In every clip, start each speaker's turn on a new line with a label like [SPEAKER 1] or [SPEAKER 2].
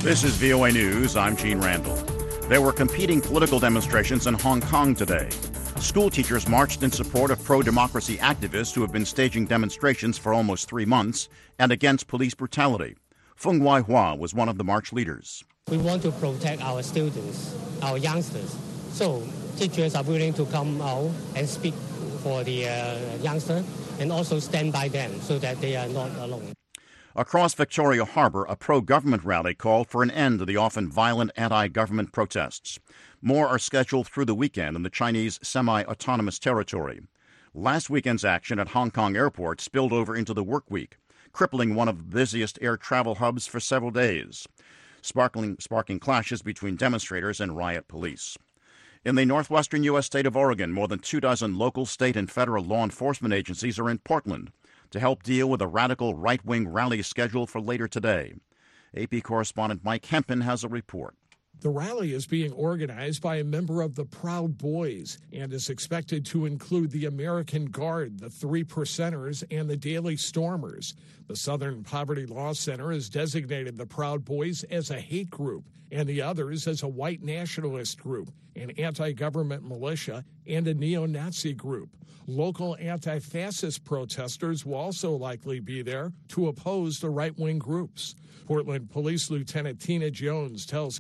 [SPEAKER 1] This is VOA News. I'm Gene Randall. There were competing political demonstrations in Hong Kong today. School teachers marched in support of pro-democracy activists who have been staging demonstrations for almost 3 months and against police brutality. Feng Waihua was one of the march leaders.
[SPEAKER 2] We want to protect our students, our youngsters. So teachers are willing to come out and speak for the youngsters and also stand by them so that they are not alone.
[SPEAKER 1] Across Victoria Harbour, a pro-government rally called for an end to the often violent anti-government protests. More are scheduled through the weekend in the Chinese semi-autonomous territory. Last weekend's action at Hong Kong Airport spilled over into the work week, crippling one of the busiest air travel hubs for several days, sparking clashes between demonstrators and riot police. In the northwestern U.S. state of Oregon, more than 24 local, state, and federal law enforcement agencies are in Portland to help deal with a radical right-wing rally scheduled for later today. AP correspondent Mike Hempen has a report.
[SPEAKER 3] The rally is being organized by a member of the Proud Boys and is expected to include the American Guard, the Three Percenters, and the Daily Stormers. The Southern Poverty Law Center has designated the Proud Boys as a hate group and the others as a white nationalist group, an anti-government militia, and a neo-Nazi group. Local anti-fascist protesters will also likely be there to oppose the right-wing groups. Portland Police Lieutenant Tina Jones tells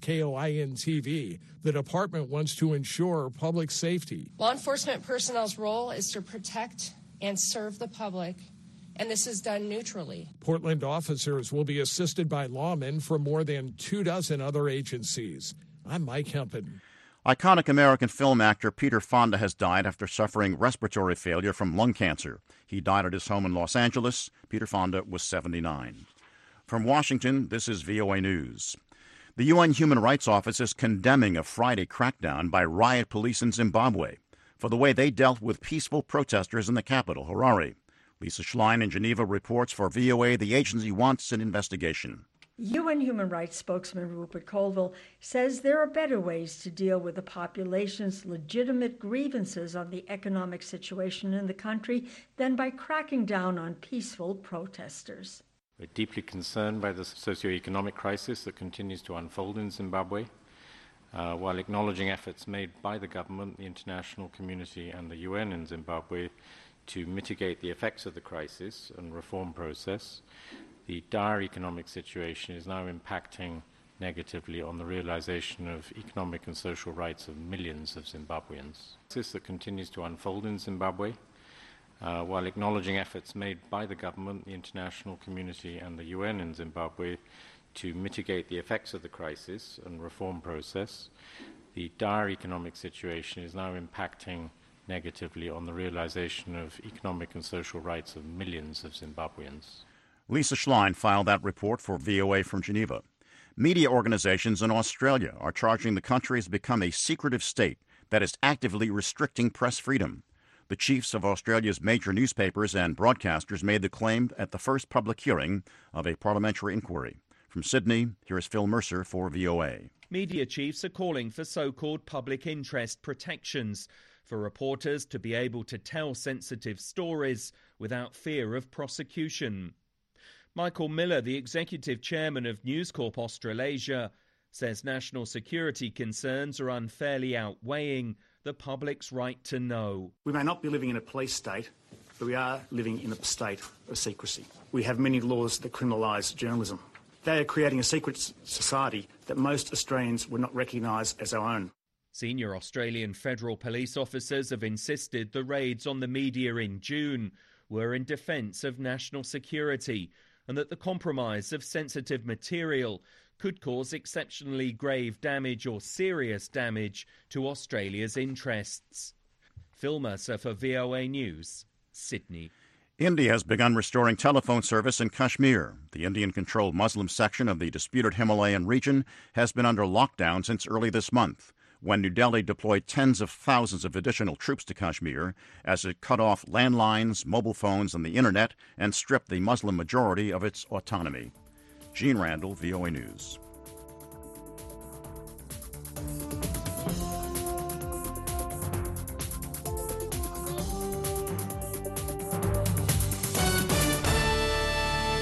[SPEAKER 3] KOIN-TV the department wants to ensure public safety.
[SPEAKER 4] Law enforcement personnel's role is to protect and serve the public, and this is done neutrally.
[SPEAKER 3] Portland officers will be assisted by lawmen from more than 24 other agencies. I'm Mike Hempen.
[SPEAKER 1] Iconic American film actor Peter Fonda has died after suffering respiratory failure from lung cancer. He died at his home in Los Angeles. Peter Fonda was 79. From Washington, this is VOA News. The UN Human Rights Office is condemning a Friday crackdown by riot police in Zimbabwe for the way they dealt with peaceful protesters in the capital, Harare. Lisa Schlein in Geneva reports for VOA the agency wants an investigation.
[SPEAKER 5] UN Human Rights spokesman Rupert Colville says there are better ways to deal with the population's legitimate grievances on the economic situation in the country than by cracking down on peaceful protesters.
[SPEAKER 6] We're deeply concerned by the socio-economic crisis that continues to unfold in Zimbabwe, while acknowledging efforts made by the government, the international community, and the UN in Zimbabwe to mitigate the effects of the crisis and reform process. The dire economic situation is now impacting negatively on the realization of economic and social rights of millions of Zimbabweans. This that continues to unfold in Zimbabwe, while acknowledging efforts made by the government, the international community, and the UN in Zimbabwe to mitigate the effects of the crisis and reform process. The dire economic situation is now impacting negatively on the realization of economic and social rights of millions of Zimbabweans.
[SPEAKER 1] Lisa Schlein filed that report for VOA from Geneva. Media organizations in Australia are charging the country has become a secretive state that is actively restricting press freedom. The chiefs of Australia's major newspapers and broadcasters made the claim at the first public hearing of a parliamentary inquiry. From Sydney, here is Phil Mercer for VOA.
[SPEAKER 7] Media chiefs are calling for so-called public interest protections for reporters to be able to tell sensitive stories without fear of prosecution. Michael Miller, the executive chairman of News Corp Australasia, says national security concerns are unfairly outweighing the public's right to know.
[SPEAKER 8] We may not be living in a police state, but we are living in a state of secrecy. We have many laws that criminalise journalism. They are creating a secret society that most Australians would not recognise as our own.
[SPEAKER 7] Senior Australian federal police officers have insisted the raids on the media in June were in defence of national security and that the compromise of sensitive material could cause exceptionally grave damage or serious damage to Australia's interests. Phil Mercer for VOA News, Sydney.
[SPEAKER 1] India has begun restoring telephone service in Kashmir. The Indian-controlled Muslim section of the disputed Himalayan region has been under lockdown since early this month, when New Delhi deployed tens of thousands of additional troops to Kashmir as it cut off landlines, mobile phones, and the Internet and stripped the Muslim majority of its autonomy. Gene Randall, VOA News.